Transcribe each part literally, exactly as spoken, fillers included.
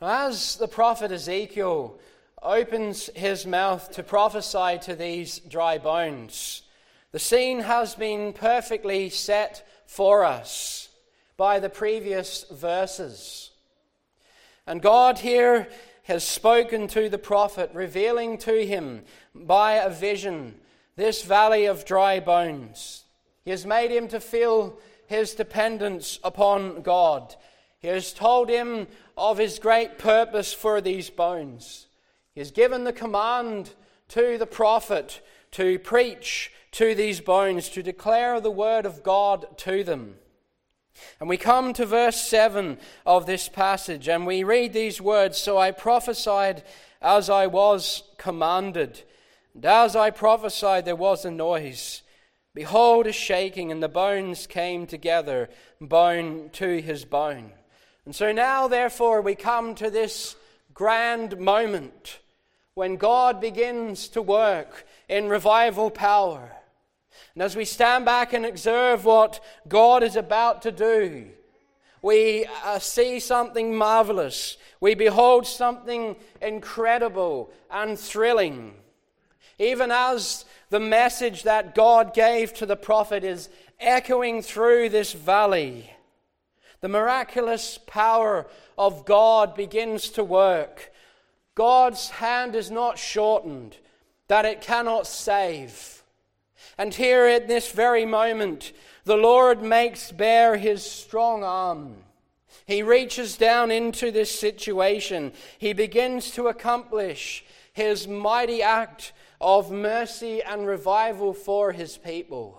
As the prophet Ezekiel opens his mouth to prophesy to these dry bones, the scene has been perfectly set for us by the previous verses. And God here has spoken to the prophet, revealing to him by a vision this valley of dry bones. He has made him to feel his dependence upon God. He has told him of his great purpose for these bones. He has given the command to the prophet to preach to these bones, to declare the word of God to them. And we come to verse seven of this passage, and we read these words, "So I prophesied as I was commanded, and as I prophesied there was a noise. Behold, a shaking, and the bones came together, bone to his bone." And so now, therefore, we come to this grand moment when God begins to work in revival power. And as we stand back and observe what God is about to do, we uh, see something marvelous. We behold something incredible and thrilling. Even as the message that God gave to the prophet is echoing through this valley, the miraculous power of God begins to work. God's hand is not shortened, that it cannot save. And here at this very moment, the Lord makes bare his strong arm. He reaches down into this situation. He begins to accomplish his mighty act of mercy and revival for his people.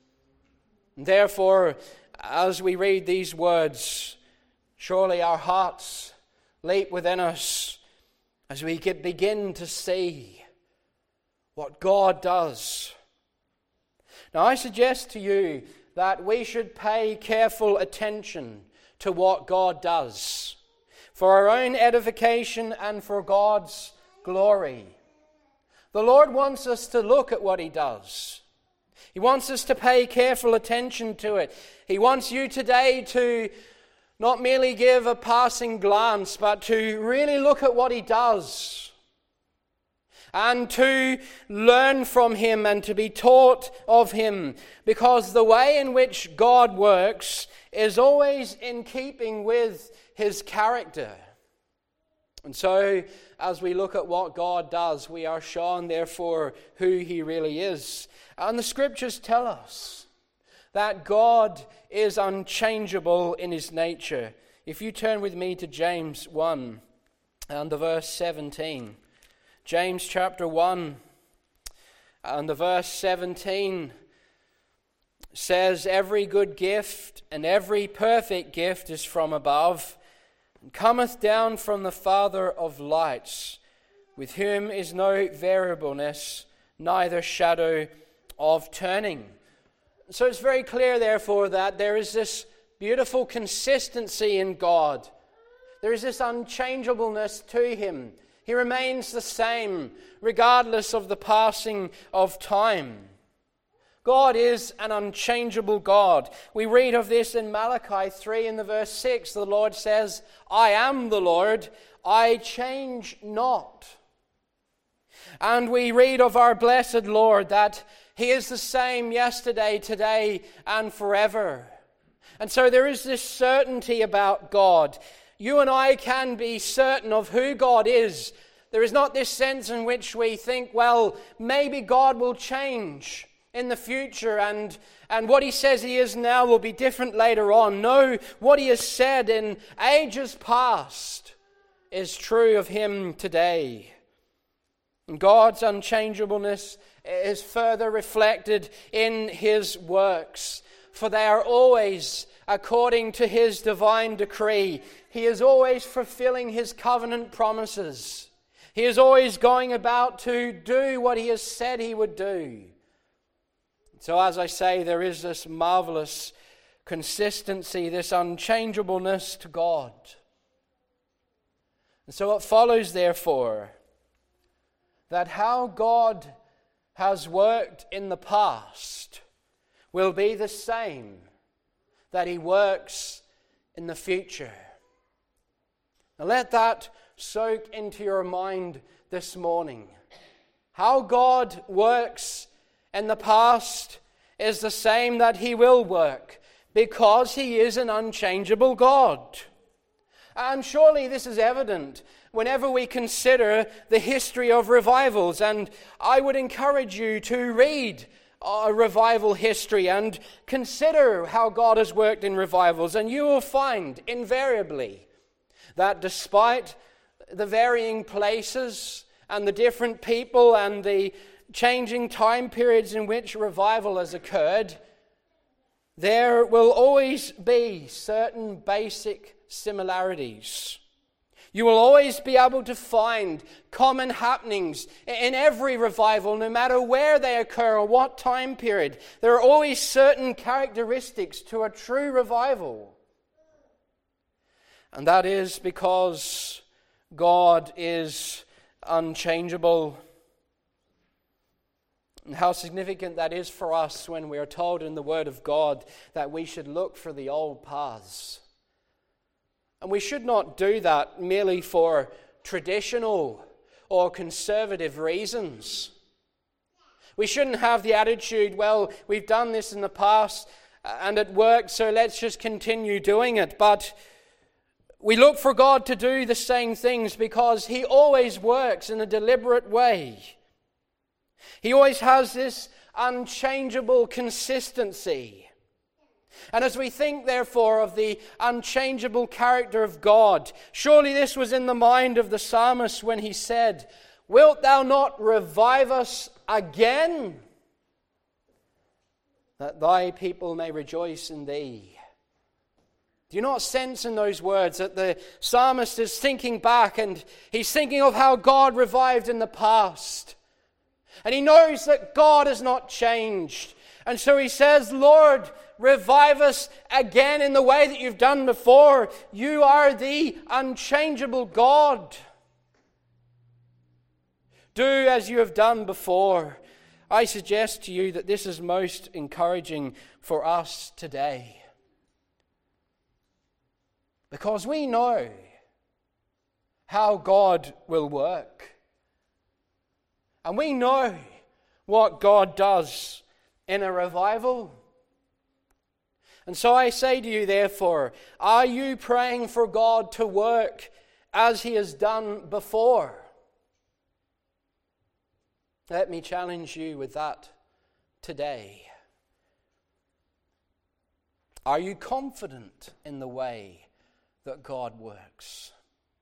Therefore, as we read these words, surely our hearts leap within us as we get, begin to see what God does. Now, I suggest to you that we should pay careful attention to what God does, for our own edification and for God's glory. The Lord wants us to look at what he does. He wants us to pay careful attention to it. He wants you today to not merely give a passing glance, but to really look at what he does, and to learn from him and to be taught of him, because the way in which God works is always in keeping with his character. And so, as we look at what God does, we are shown, therefore, who he really is. And the scriptures tell us that God is unchangeable in his nature. If you turn with me to James one and the verse seventeen. James chapter one and the verse seventeen says, "Every good gift and every perfect gift is from above, and cometh down from the Father of lights, with whom is no variableness, neither shadow of turning." So it's very clear, therefore, that there is this beautiful consistency in God. There is this unchangeableness to him. He remains the same, regardless of the passing of time. God is an unchangeable God. We read of this in Malachi three in the verse six. The Lord says, "I am the Lord, I change not." And we read of our blessed Lord that he is the same yesterday, today, and forever. And so there is this certainty about God. You and I can be certain of who God is. There is not this sense in which we think, well, maybe God will change in the future and, and what he says he is now will be different later on. No, what he has said in ages past is true of him today. And God's unchangeableness is further reflected in his works, for they are always according to his divine decree. He is always fulfilling his covenant promises. He is always going about to do what he has said he would do. So as I say, there is this marvelous consistency, this unchangeableness to God. And so it follows, therefore, that how God has worked in the past will be the same that he works in the future. Now let that soak into your mind this morning. How God works in the past is the same that He will work, because He is an unchangeable God. And surely this is evident whenever we consider the history of revivals. And I would encourage you to read a revival history and consider how God has worked in revivals. And you will find invariably that despite the varying places and the different people and the changing time periods in which revival has occurred, there will always be certain basic similarities. You will always be able to find common happenings in every revival, no matter where they occur or what time period. There are always certain characteristics to a true revival. And that is because God is unchangeable. And how significant that is for us when we are told in the Word of God that we should look for the old paths. And we should not do that merely for traditional or conservative reasons. We shouldn't have the attitude, well, we've done this in the past and it worked, so let's just continue doing it. But we look for God to do the same things because He always works in a deliberate way. He always has this unchangeable consistency. And as we think, therefore, of the unchangeable character of God, surely this was in the mind of the psalmist when he said, "Wilt thou not revive us again, that thy people may rejoice in thee?" Do you not sense in those words that the psalmist is thinking back and he's thinking of how God revived in the past? And he knows that God has not changed. And so he says, "Lord, revive us again in the way that you've done before. You are the unchangeable God. Do as you have done before." I suggest to you that this is most encouraging for us today. Because we know how God will work. And we know what God does in a revival. And so I say to you, therefore, are you praying for God to work as He has done before? Let me challenge you with that today. Are you confident in the way that God works?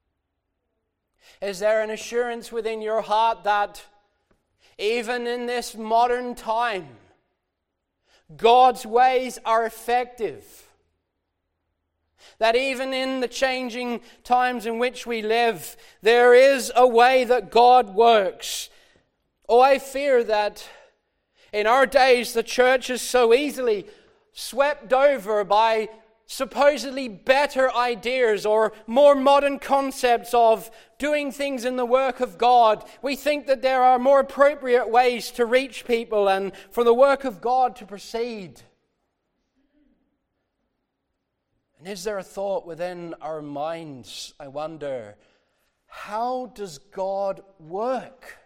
Is there an assurance within your heart that even in this modern time, God's ways are effective? That even in the changing times in which we live, there is a way that God works. Oh, I fear that in our days the church is so easily swept over by supposedly better ideas or more modern concepts of doing things in the work of God. We think that there are more appropriate ways to reach people and for the work of God to proceed. And is there a thought within our minds, I wonder, how does God work?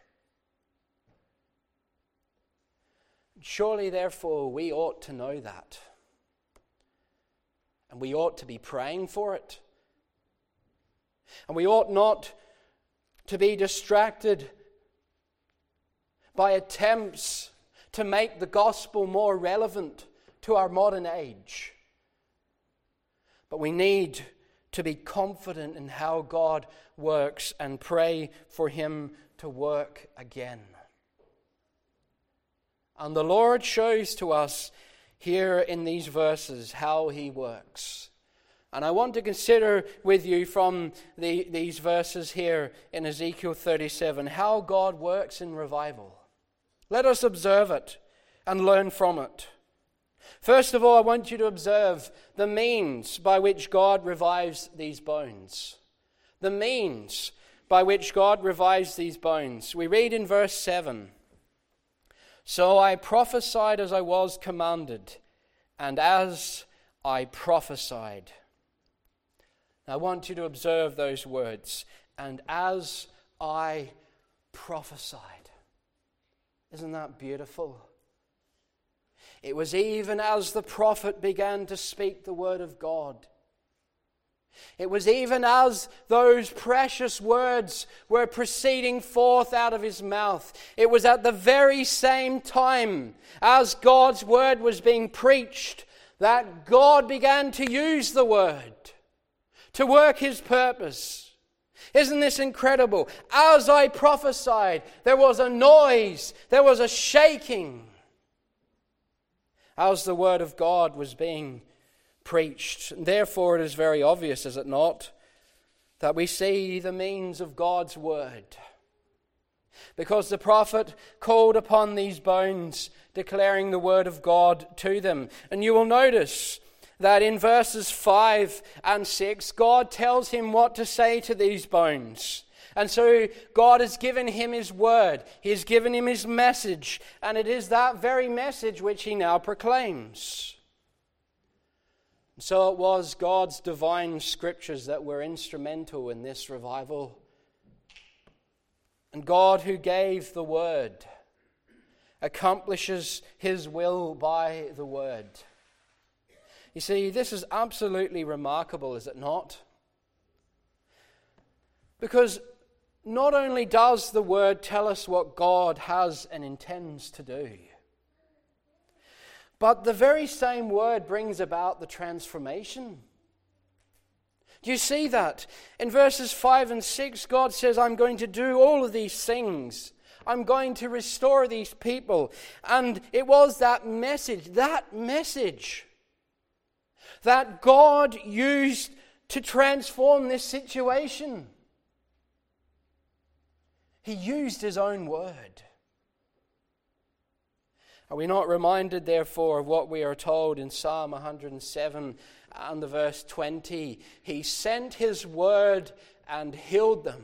Surely, therefore, we ought to know that. And we ought to be praying for it. And we ought not to be distracted by attempts to make the gospel more relevant to our modern age. But we need to be confident in how God works and pray for Him to work again. And the Lord shows to us here in these verses how He works. And I want to consider with you from the, these verses here in Ezekiel thirty-seven how God works in revival. Let us observe it and learn from it. First of all, I want you to observe the means by which God revives these bones. The means by which God revives these bones. We read in verse seven, "So I prophesied as I was commanded, and as I prophesied." I want you to observe those words. And as I prophesied. Isn't that beautiful? It was even as the prophet began to speak the word of God. It was even as those precious words were proceeding forth out of his mouth. It was at the very same time as God's word was being preached that God began to use the word to work his purpose. Isn't this incredible? As I prophesied, there was a noise, there was a shaking. As the word of God was being preached. And therefore it is very obvious, is it not, that we see the means of God's word. Because the prophet called upon these bones, declaring the word of God to them. And you will notice that in verses five and six, God tells him what to say to these bones. And so God has given him his word. He has given him his message. And it is that very message which he now proclaims. So it was God's divine scriptures that were instrumental in this revival. And God, who gave the word, accomplishes his will by the word. You see, this is absolutely remarkable, is it not? Because not only does the word tell us what God has and intends to do, but the very same word brings about the transformation. Do you see that? In verses five and six, God says, I'm going to do all of these things. I'm going to restore these people. And it was that message, that message, that God used to transform this situation. He used his own word. Are we not reminded, therefore, of what we are told in Psalm one hundred seven and the verse twenty? He sent his word and healed them.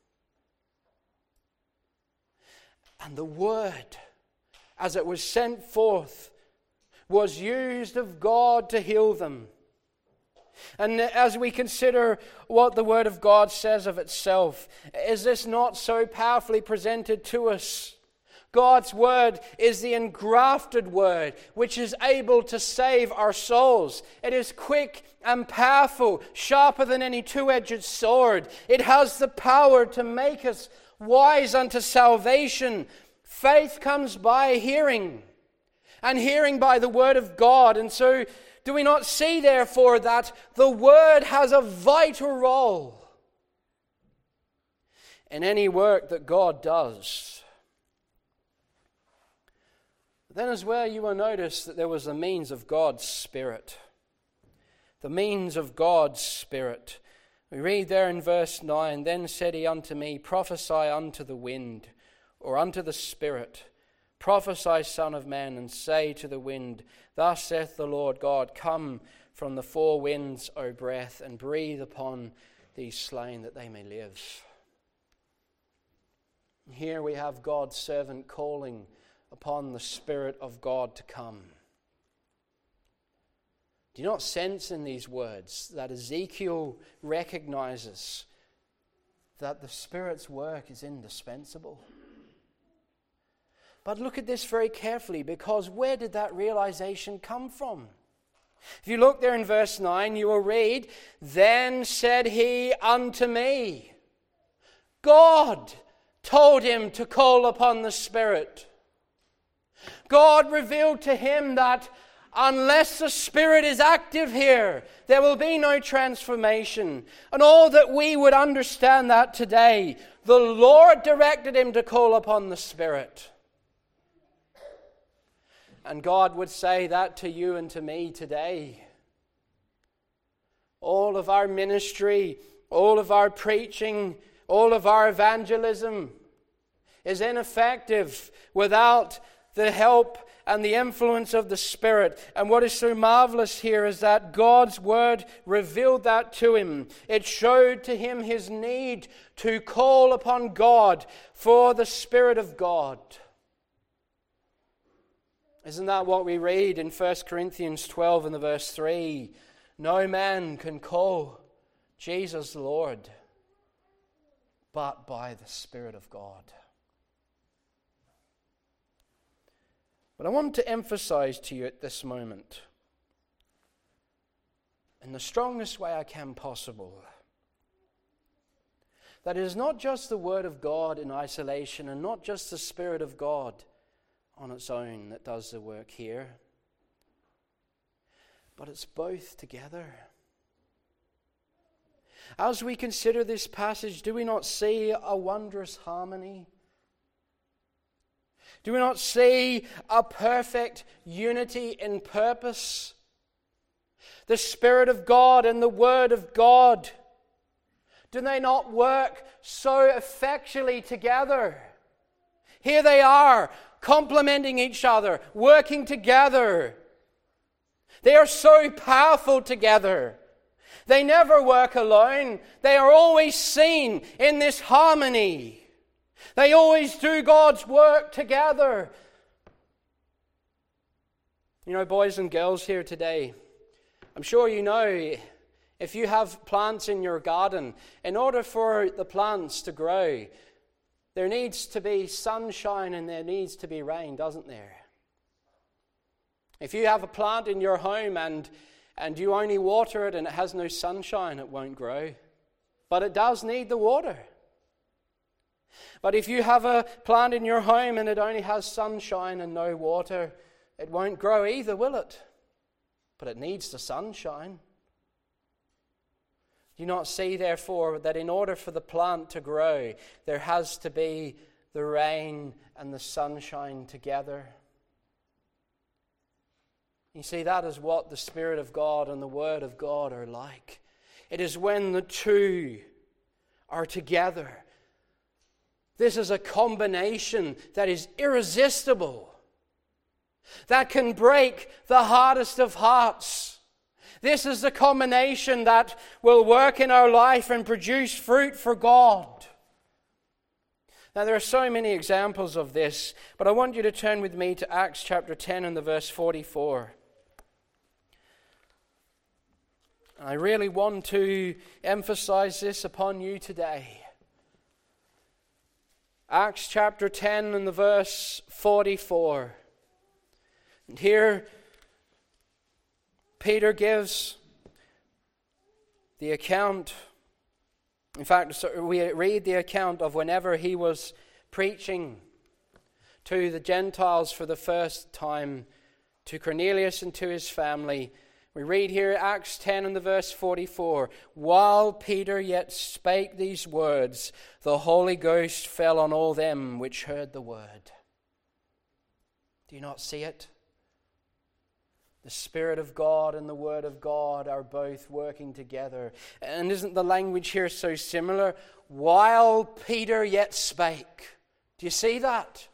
And the word, as it was sent forth, was used of God to heal them. And as we consider what the Word of God says of itself, is this not so powerfully presented to us? God's Word is the engrafted Word, which is able to save our souls. It is quick and powerful, sharper than any two-edged sword. It has the power to make us wise unto salvation. Faith comes by hearing, and hearing by the Word of God. And so, do we not see, therefore, that the Word has a vital role in any work that God does? Then as well, you will notice that there was the means of God's Spirit. The means of God's Spirit. We read there in verse nine, Then said he unto me, Prophesy unto the wind, or unto the Spirit. Prophesy, Son of Man, and say to the wind, Thus saith the Lord God, Come from the four winds, O breath, and breathe upon these slain, that they may live. Here we have God's servant calling upon the Spirit of God to come. Do you not sense in these words that Ezekiel recognizes that the Spirit's work is indispensable? But look at this very carefully, because where did that realization come from? If you look there in verse nine, you will read, Then said he unto me. God told him to call upon the Spirit. God revealed to him that unless the Spirit is active here, there will be no transformation. And all that we would understand that today, the Lord directed him to call upon the Spirit. And God would say that to you and to me today. All of our ministry, all of our preaching, all of our evangelism is ineffective without the help and the influence of the Spirit. And what is so marvelous here is that God's Word revealed that to him. It showed to him his need to call upon God for the Spirit of God. Isn't that what we read in First Corinthians twelve and the verse three? No man can call Jesus Lord, but by the Spirit of God. But I want to emphasize to you at this moment, in the strongest way I can possible, that it is not just the Word of God in isolation and not just the Spirit of God on its own that does the work here, but it's both together. As we consider this passage, do we not see a wondrous harmony? Do we not see a perfect unity in purpose? The Spirit of God and the Word of God, do they not work so effectually together? Here they are, complementing each other, working together. They are so powerful together. They never work alone. They are always seen in this harmony. They always do God's work together. You know, boys and girls here today, I'm sure you know, if you have plants in your garden, in order for the plants to grow, there needs to be sunshine and there needs to be rain, doesn't there? If you have a plant in your home and, and you only water it and it has no sunshine, it won't grow. But it does need the water. But if you have a plant in your home and it only has sunshine and no water, it won't grow either, will it? But it needs the sunshine. Do you not see, therefore, that in order for the plant to grow, there has to be the rain and the sunshine together? You see, that is what the Spirit of God and the Word of God are like. It is when the two are together. This is a combination that is irresistible, that can break the hardest of hearts. This is the combination that will work in our life and produce fruit for God. Now, there are so many examples of this, but I want you to turn with me to Acts chapter ten and the verse forty-four. I really want to emphasize this upon you today. Acts chapter ten and the verse forty-four. And here Peter gives the account. In fact, we read the account of whenever he was preaching to the Gentiles for the first time, to Cornelius and to his family. We read here Acts ten and the verse forty-four. While Peter yet spake these words, the Holy Ghost fell on all them which heard the word. Do you not see it? The Spirit of God and the Word of God are both working together. And isn't the language here so similar? While Peter yet spake. Do you see that?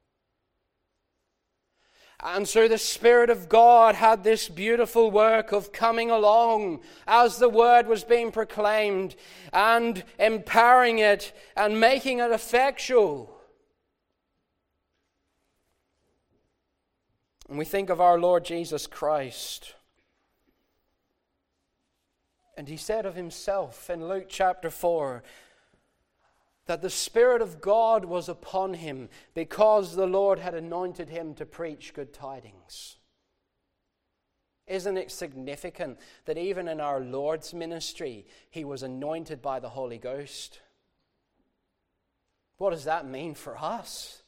And so the Spirit of God had this beautiful work of coming along as the Word was being proclaimed and empowering it and making it effectual. And we think of our Lord Jesus Christ. And he said of himself in Luke chapter four that the Spirit of God was upon him because the Lord had anointed him to preach good tidings. Isn't it significant that even in our Lord's ministry, he was anointed by the Holy Ghost? What does that mean for us?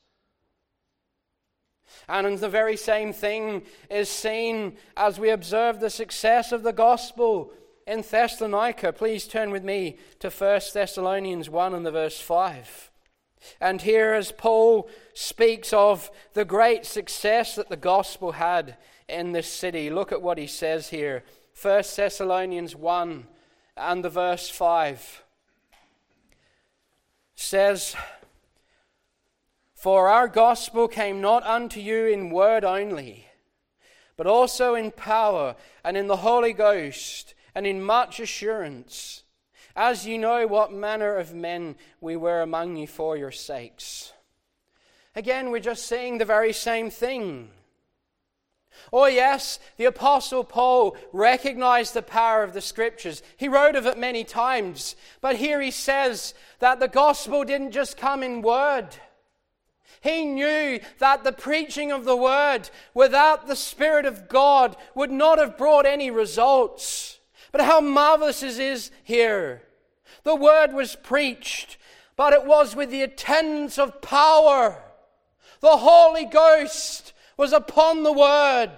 And the very same thing is seen as we observe the success of the gospel in Thessalonica. Please turn with me to First Thessalonians one and the verse five. And here as Paul speaks of the great success that the gospel had in this city, look at what he says here. First Thessalonians one and the verse five says, For our gospel came not unto you in word only, but also in power and in the Holy Ghost and in much assurance, as ye know what manner of men we were among you for your sakes. Again, we're just saying the very same thing. Oh yes, the Apostle Paul recognized the power of the Scriptures. He wrote of it many times. But here he says that the gospel didn't just come in word. He knew that the preaching of the word without the Spirit of God would not have brought any results. But how marvelous it is here. The word was preached, but it was with the attendance of power. The Holy Ghost was upon the word.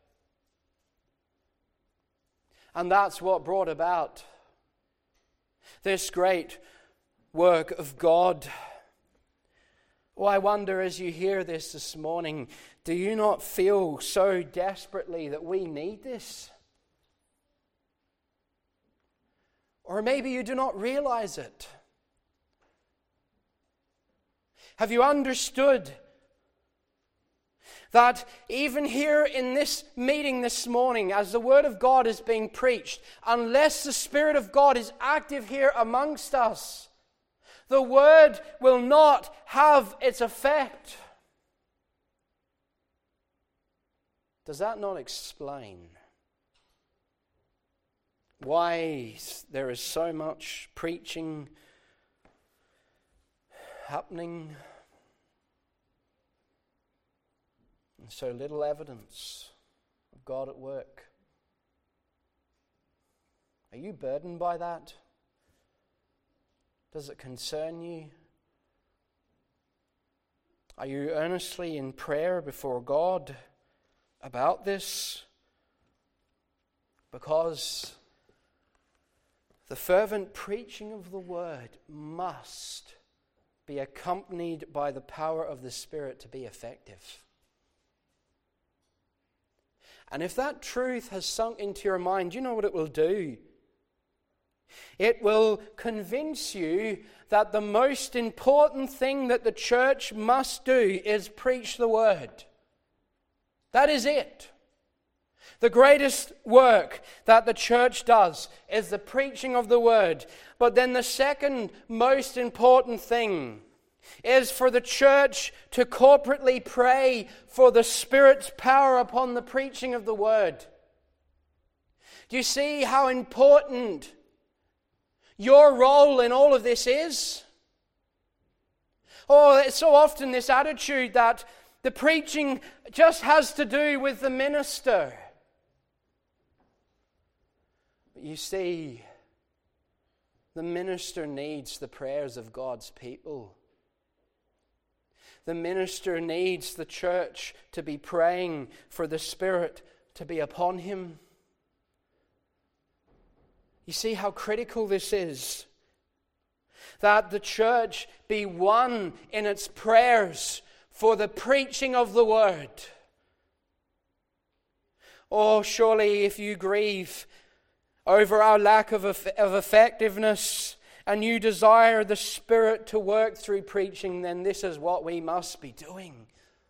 And that's what brought about this great work of God. Oh, I wonder, as you hear this this morning, do you not feel so desperately that we need this? Or maybe you do not realize it. Have you understood that even here in this meeting this morning, as the Word of God is being preached, unless the Spirit of God is active here amongst us, the Word will not have its effect? Does that not explain why there is so much preaching happening and so little evidence of God at work? Are you burdened by that? Does it concern you? Are you earnestly in prayer before God about this? Because the fervent preaching of the word must be accompanied by the power of the Spirit to be effective. And if that truth has sunk into your mind, you know what it will do? It will convince you that the most important thing that the church must do is preach the word. That is it. The greatest work that the church does is the preaching of the word. But then the second most important thing is for the church to corporately pray for the Spirit's power upon the preaching of the word. Do you see how important your role in all of this is? Oh, it's so often this attitude that the preaching just has to do with the minister. But you see, the minister needs the prayers of God's people. The minister needs the church to be praying for the Spirit to be upon him. You see how critical this is? That the church be one in its prayers for the preaching of the word. Oh, surely if you grieve over our lack of, of effectiveness and you desire the Spirit to work through preaching, then this is what we must be doing.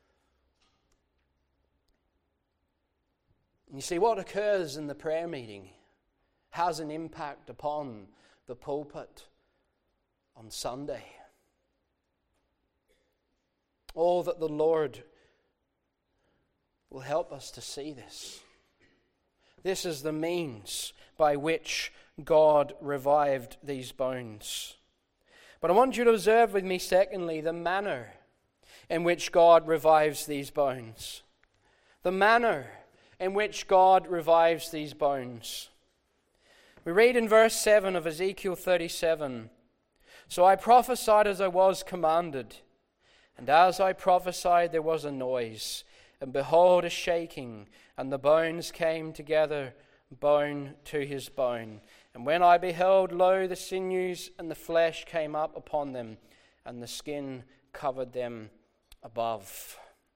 You see, what occurs in the prayer meeting has an impact upon the pulpit on Sunday. Oh, that the Lord will help us to see this. This is the means by which God revived these bones. But I want you to observe with me, secondly, the manner in which God revives these bones. The manner in which God revives these bones. We read in verse seven of Ezekiel thirty-seven, "So I prophesied as I was commanded, and as I prophesied there was a noise, and behold a shaking, and the bones came together, bone to his bone. And when I beheld, lo, the sinews and the flesh came up upon them, and the skin covered them above."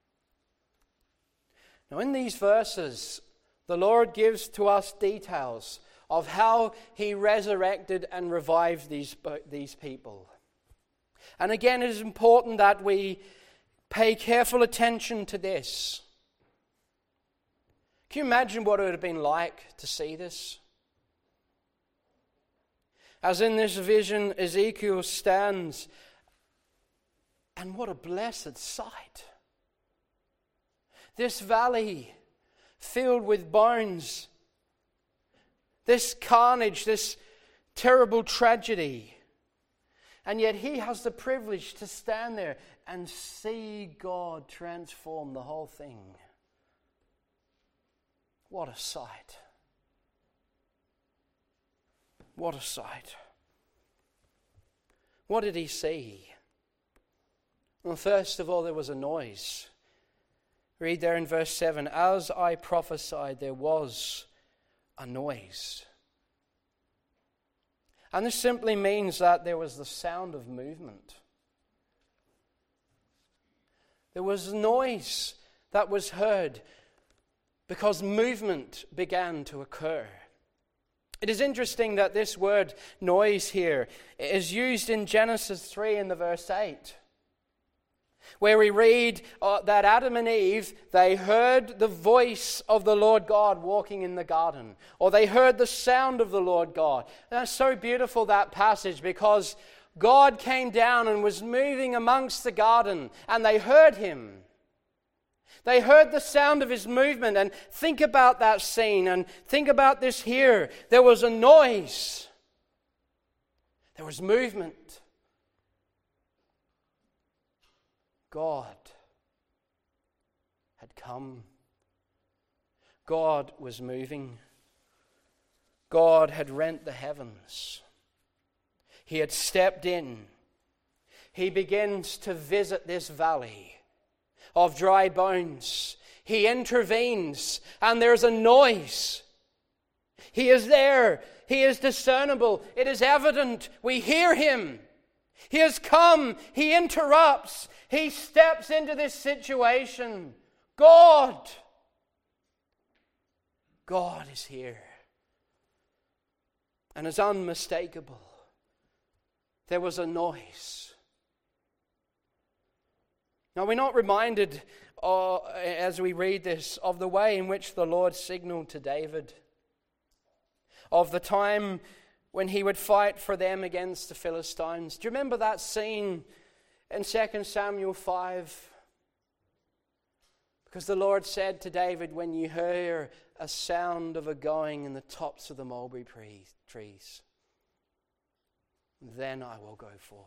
Now in these verses, the Lord gives to us details of how he resurrected and revived these, these people. And again, it is important that we pay careful attention to this. Can you imagine what it would have been like to see this? As in this vision, Ezekiel stands, and what a blessed sight. This valley filled with bones. This carnage, this terrible tragedy. And yet he has the privilege to stand there and see God transform the whole thing. What a sight. What a sight. What did he see? Well, first of all, there was a noise. Read there in verse seven, as I prophesied, there was a noise. And this simply means that there was the sound of movement. There was noise that was heard because movement began to occur. It is interesting that this word noise here is used in Genesis three in the verse eight, where we read uh, that Adam and Eve, they heard the voice of the Lord God walking in the garden, or they heard the sound of the Lord God. And that's so beautiful, that passage, because God came down and was moving amongst the garden, and they heard him. They heard the sound of his movement. And think about that scene, and think about this here. There was a noise. There was movement. God had come. God was moving. God had rent the heavens. He had stepped in. He begins to visit this valley of dry bones. He intervenes, and there's a noise. He is there. He is discernible. It is evident. We hear him. He has come. He interrupts. He steps into this situation. God. God is here. And it's unmistakable. There was a noise. Now, we're not reminded, uh, as we read this, of the way in which the Lord signaled to David, of the time when he would fight for them against the Philistines. Do you remember that scene in Second Samuel five? Because the Lord said to David, when you hear a sound of a going in the tops of the mulberry trees, then I will go forth.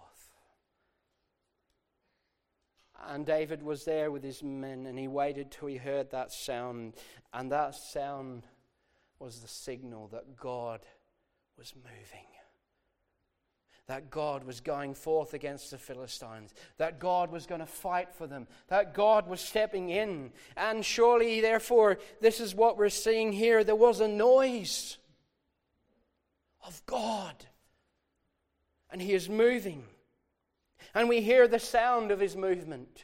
And David was there with his men, and he waited till he heard that sound. And that sound was the signal that God was moving. That God was going forth against the Philistines. That God was going to fight for them. That God was stepping in. And surely, therefore, this is what we're seeing here. There was a noise of God. And he is moving. And we hear the sound of his movement.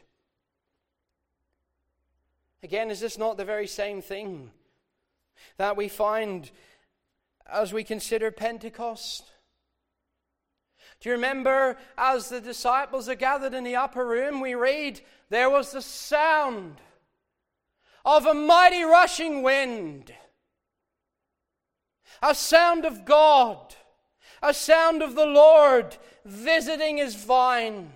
Again, is this not the very same thing that we find as we consider Pentecost? Do you remember as the disciples are gathered in the upper room, we read, there was the sound of a mighty rushing wind. A sound of God. A sound of the Lord visiting his vine.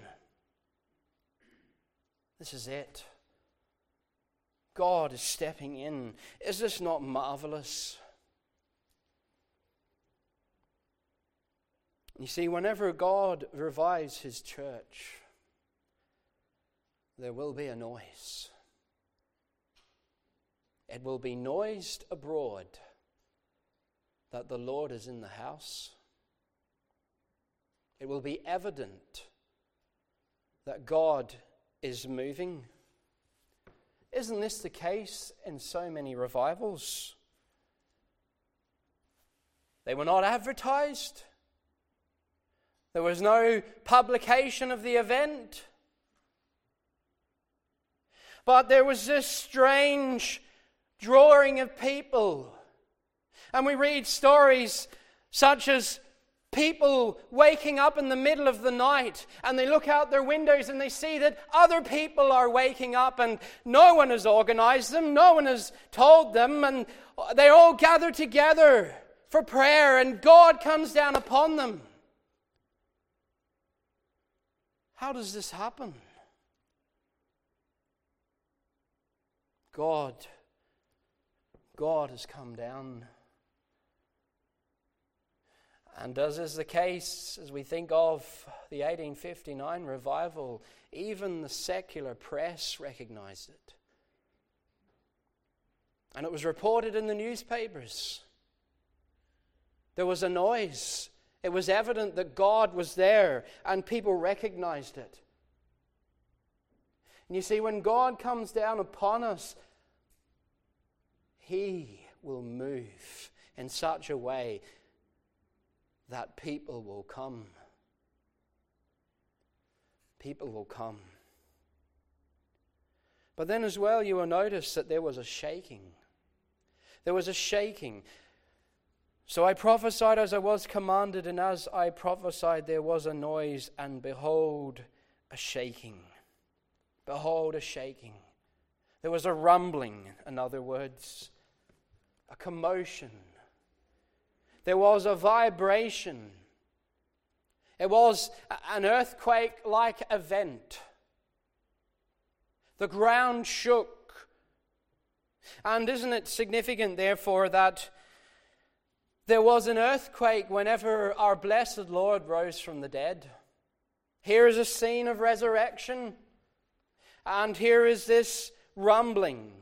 This is it. God is stepping in. Is this not marvelous? You see, whenever God revives his church, there will be a noise. It will be noised abroad that the Lord is in the house. It will be evident that God is moving. Isn't this the case in so many revivals? They were not advertised. There was no publication of the event. But there was this strange drawing of people. And we read stories such as people waking up in the middle of the night, and they look out their windows and they see that other people are waking up, and no one has organized them, no one has told them, and they all gather together for prayer, and God comes down upon them. How does this happen? God God has come down. And as is the case, as we think of the eighteen fifty-nine revival, even the secular press recognized it. And it was reported in the newspapers. There was a noise. It was evident that God was there, and people recognized it. And you see, when God comes down upon us, He will move in such a way that people will come. People will come. But then as well, you will notice that there was a shaking. There was a shaking. So I prophesied as I was commanded, and as I prophesied there was a noise, and behold, a shaking. Behold, a shaking. There was a rumbling, in other words, a commotion. There was a vibration. It was an earthquake-like event. The ground shook. And isn't it significant, therefore, that there was an earthquake whenever our blessed Lord rose from the dead? Here is a scene of resurrection, and here is this rumbling.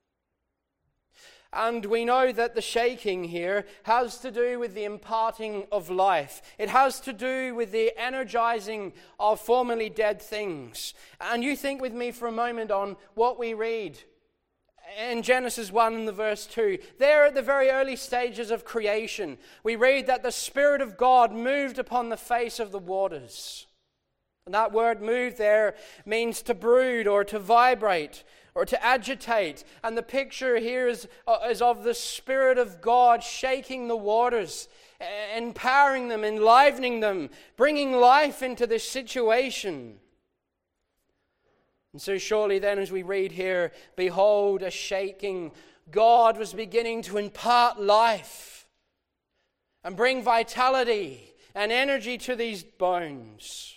And we know that the shaking here has to do with the imparting of life. It has to do with the energizing of formerly dead things. And you think with me for a moment on what we read in Genesis one and the verse two. There at the very early stages of creation, we read that the Spirit of God moved upon the face of the waters. And that word "move" there means to brood or to vibrate or to agitate. And the picture here is, uh, is of the Spirit of God shaking the waters, empowering them, enlivening them, bringing life into this situation. And so surely then, as we read here, behold, a shaking, God was beginning to impart life and bring vitality and energy to these bones.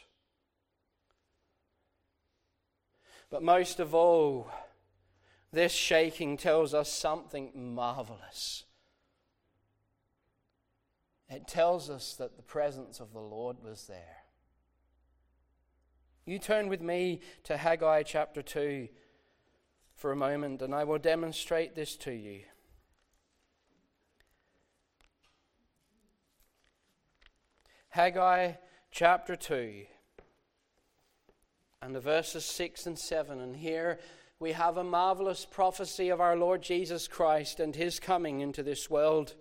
But most of all, this shaking tells us something marvelous. It tells us that the presence of the Lord was there. You turn with me to Haggai chapter two for a moment, and I will demonstrate this to you. Haggai chapter two and the verses six and seven, and here we have a marvelous prophecy of our Lord Jesus Christ and His coming into this world.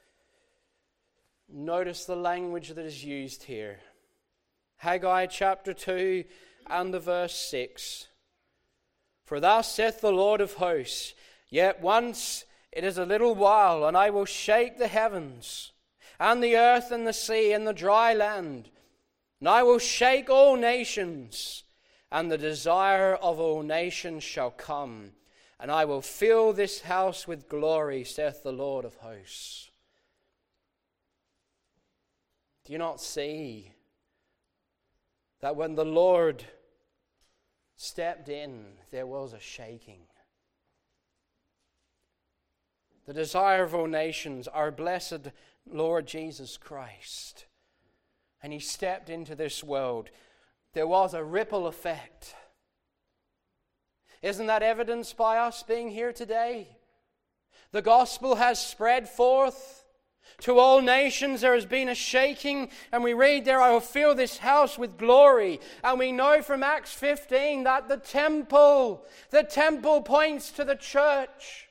Notice the language that is used here. Haggai chapter two and the verse six. For thus saith the Lord of hosts, yet once it is a little while, and I will shake the heavens, and the earth, and the sea, and the dry land. And I will shake all nations, and the desire of all nations shall come, and I will fill this house with glory, saith the Lord of hosts. Do you not see that when the Lord stepped in, there was a shaking? The desire of all nations, our blessed Lord Jesus Christ. And He stepped into this world. There was a ripple effect. Isn't that evidenced by us being here today? The gospel has spread forth to all nations. There has been a shaking, and we read there, I will fill this house with glory. And we know from Acts fifteen that the temple, the temple points to the church.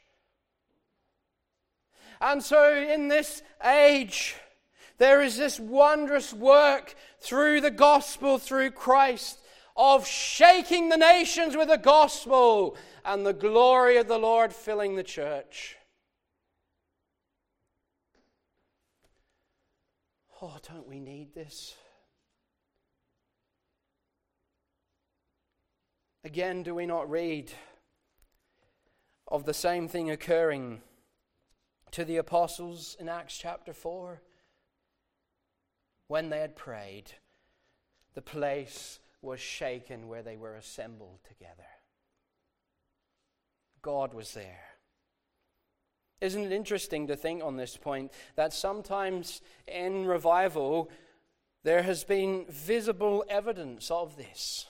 And so in this age, there is this wondrous work through the gospel, through Christ, of shaking the nations with the gospel and the glory of the Lord filling the church. Oh, don't we need this? Again, do we not read of the same thing occurring to the apostles in Acts chapter four? When they had prayed, the place was shaken where they were assembled together. God was there. Isn't it interesting to think on this point that sometimes in revival there has been visible evidence of this?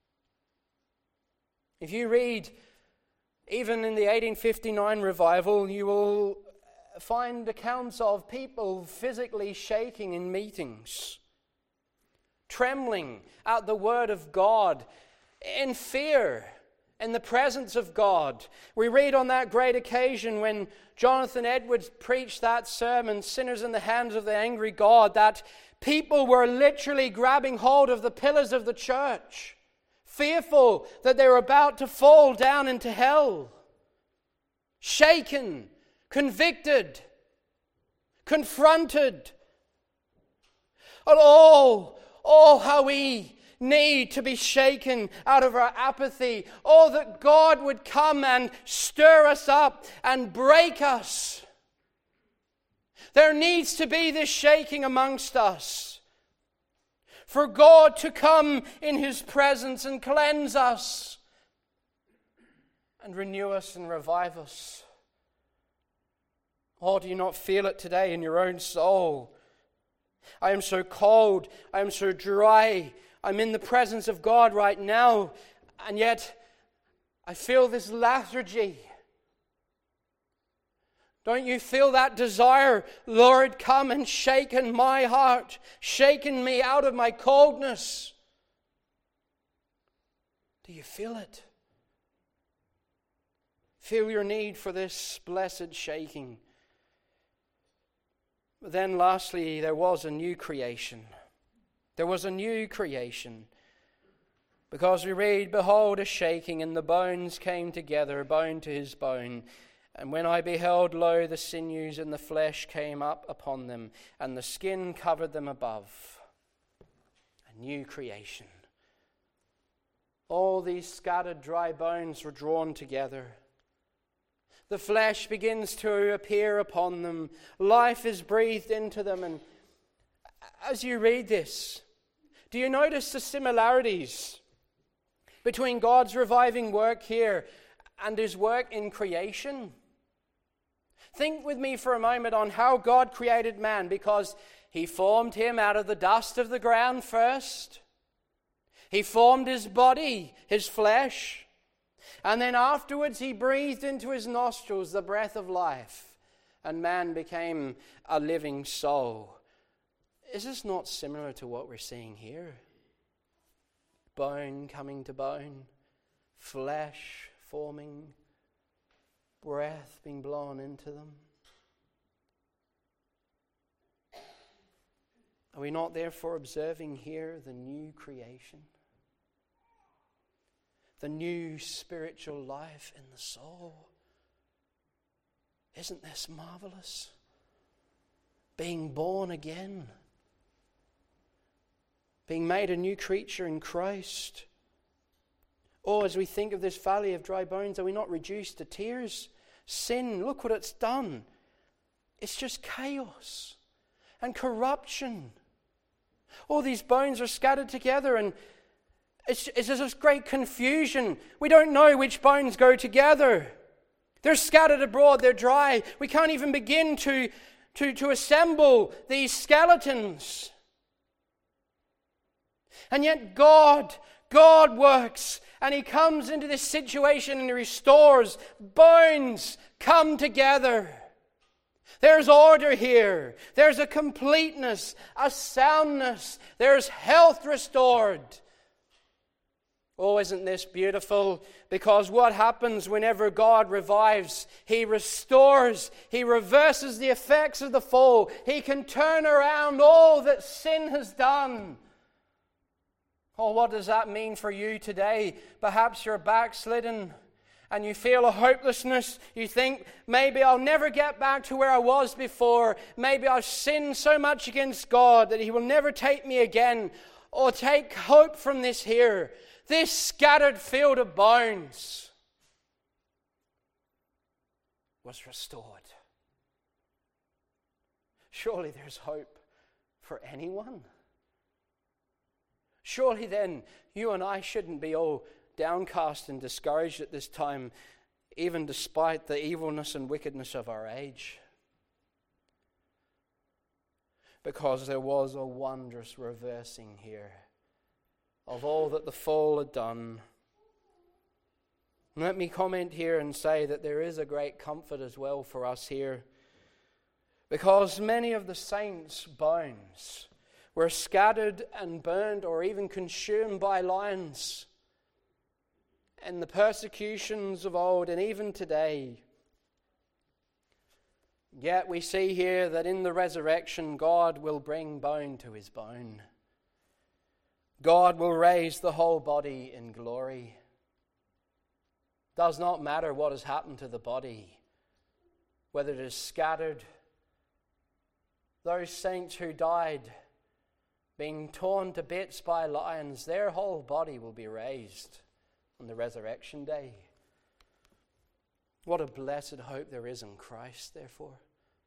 If you read, even in the eighteen fifty-nine revival, you will find accounts of people physically shaking in meetings, trembling at the word of God, in fear, in the presence of God. We read on that great occasion when Jonathan Edwards preached that sermon, Sinners in the Hands of the Angry God, that people were literally grabbing hold of the pillars of the church, fearful that they were about to fall down into hell, shaken, convicted, confronted. And oh, oh, how we need to be shaken out of our apathy. Oh, that God would come and stir us up and break us. There needs to be this shaking amongst us, for God to come in His presence and cleanse us and renew us and revive us. Oh, do you not feel it today in your own soul? I am so cold, I am so dry, I'm in the presence of God right now, and yet I feel this lethargy. Don't you feel that desire? Lord, come and shaken my heart, shaken me out of my coldness. Do you feel it? Feel your need for this blessed shaking. But then lastly, there was a new creation. There was a new creation. Because we read, behold, a shaking, and the bones came together, bone to his bone. And when I beheld, lo, the sinews and the flesh came up upon them, and the skin covered them above. A new creation. All these scattered dry bones were drawn together. The flesh begins to appear upon them. Life is breathed into them. And as you read this, do you notice the similarities between God's reviving work here and His work in creation? Think with me for a moment on how God created man, because He formed him out of the dust of the ground first. He formed his body, his flesh. And then afterwards He breathed into his nostrils the breath of life, and man became a living soul. Is this not similar to what we're seeing here? Bone coming to bone, flesh forming, breath being blown into them. Are we not therefore observing here the new creation? The new spiritual life in the soul? Isn't this marvelous? Being born again. Being made a new creature in Christ. Or as we think of this valley of dry bones, are we not reduced to tears? Sin, look what it's done. It's just chaos and corruption. All these bones are scattered together, and it's, it's this great confusion. We don't know which bones go together. They're scattered abroad, they're dry. We can't even begin to, to, to assemble these skeletons. And yet God, God works, and He comes into this situation and He restores. Bones come together. There's order here. There's a completeness, a soundness. There's health restored. Oh, isn't this beautiful? Because what happens whenever God revives? He restores. He reverses the effects of the fall. He can turn around all that sin has done. Oh, what does that mean for you today? Perhaps you're backslidden and you feel a hopelessness. You think, maybe I'll never get back to where I was before. Maybe I've sinned so much against God that He will never take me again. Or take hope from this here. This scattered field of bones was restored. Surely there's hope for anyone. Surely then, you and I shouldn't be all downcast and discouraged at this time. even despite the evilness and wickedness of our age. Because there was a wondrous reversing here of all that the fall had done. And let me comment here and say that there is a great comfort as well for us here, because many of the saints' bones were scattered and burned or even consumed by lions in the persecutions of old and even today. Yet we see here that in the resurrection, God will bring bone to his bone. God will raise the whole body in glory. Does not matter what has happened to the body, whether it is scattered. Those saints who died being torn to bits by lions, their whole body will be raised on the resurrection day. What a blessed hope there is in Christ, therefore.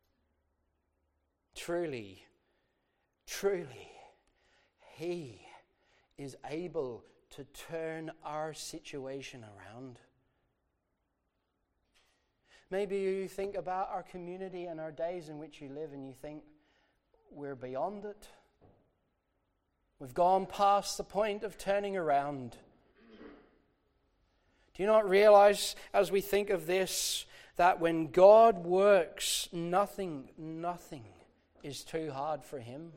Truly, truly, he is able to turn our situation around. Maybe you think about our community and our days in which you live and you think, we're beyond it. We've gone past the point of turning around. Do you not realize, as we think of this, that when God works, nothing, nothing is too hard for him?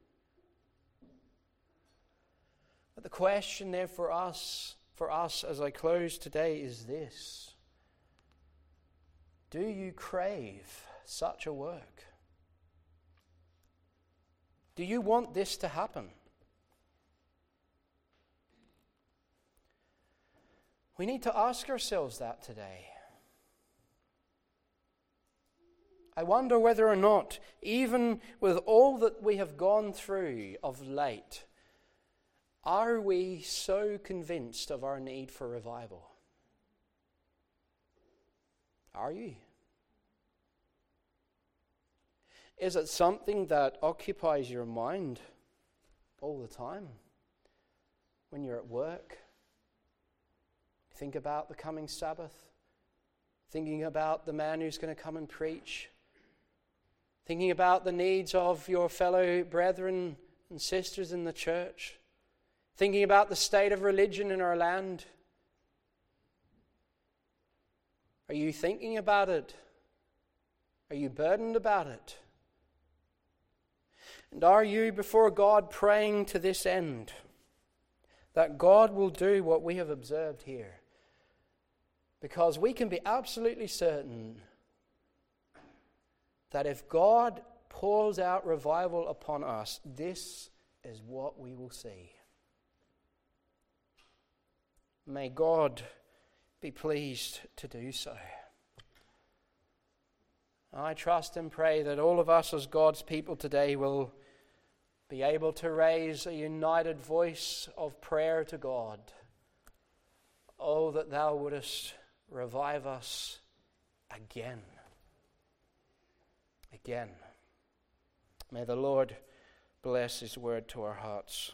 But the question there for us, for us as I close today is this: do you crave such a work? Do you want this to happen? We need to ask ourselves that today. I wonder whether or not, even with all that we have gone through of late, are we so convinced of our need for revival? Are you? Is it something that occupies your mind all the time? When you're at work, think about the coming Sabbath, thinking about the man who's going to come and preach, thinking about the needs of your fellow brethren and sisters in the church, thinking about the state of religion in our land. Are you thinking about it? Are you burdened about it? And are you before God praying to this end, that God will do what we have observed here? Because we can be absolutely certain that if God pours out revival upon us, this is what we will see. May God be pleased to do so. I trust and pray that all of us as God's people today will be able to raise a united voice of prayer to God. Oh, that thou wouldest revive us again. Again. May the Lord bless his word to our hearts.